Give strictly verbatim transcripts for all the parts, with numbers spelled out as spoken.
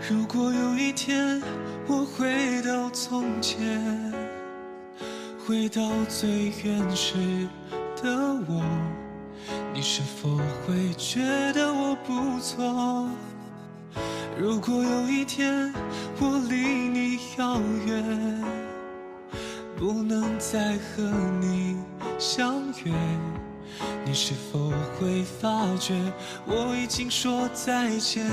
如果有一天我回到从前，回到最原始的我，你是否会觉得我不错？如果有一天我离你遥远，不能再和你相约，你是否会发觉我已经说再见？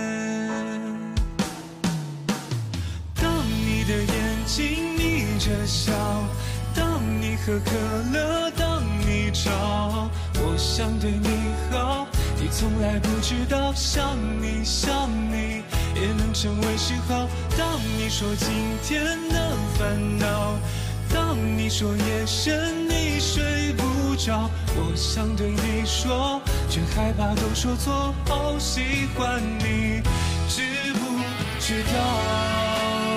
当你的眼睛眯着笑，当你喝可乐，当你吵，我想对你好，你从来不知道，想你想你也能成为嗜好。当你说今天的烦恼，当你说夜深你睡不着，我想对你说，却害怕都说错，好喜欢你，知不知道？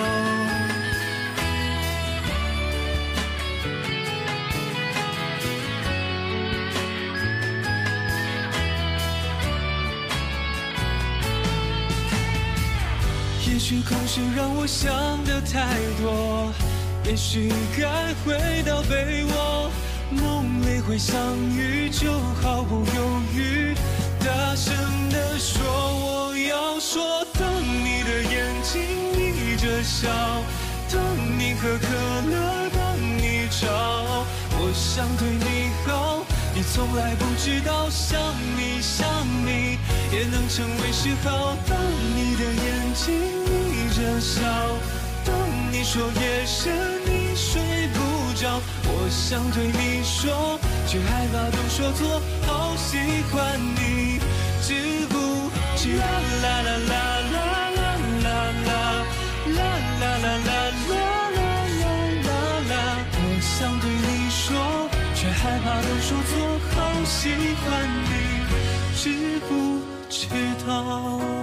也许空虚让我想的太多，也许该回到被窝，梦里会相遇，就毫不犹豫大声地说我要说。当你的眼睛眯着笑，当你喝可乐，当你吵，我想对你好，你从来不知道，想你想你也能成为嗜好。当你的眼睛眯着笑，当你说夜深你睡不着，我想对你说，却害怕都说错，好喜欢你，知不知啦啦啦啦啦啦啦啦啦啦啦啦啦，我想对你说，却害怕都说错，好喜欢你，知不知道？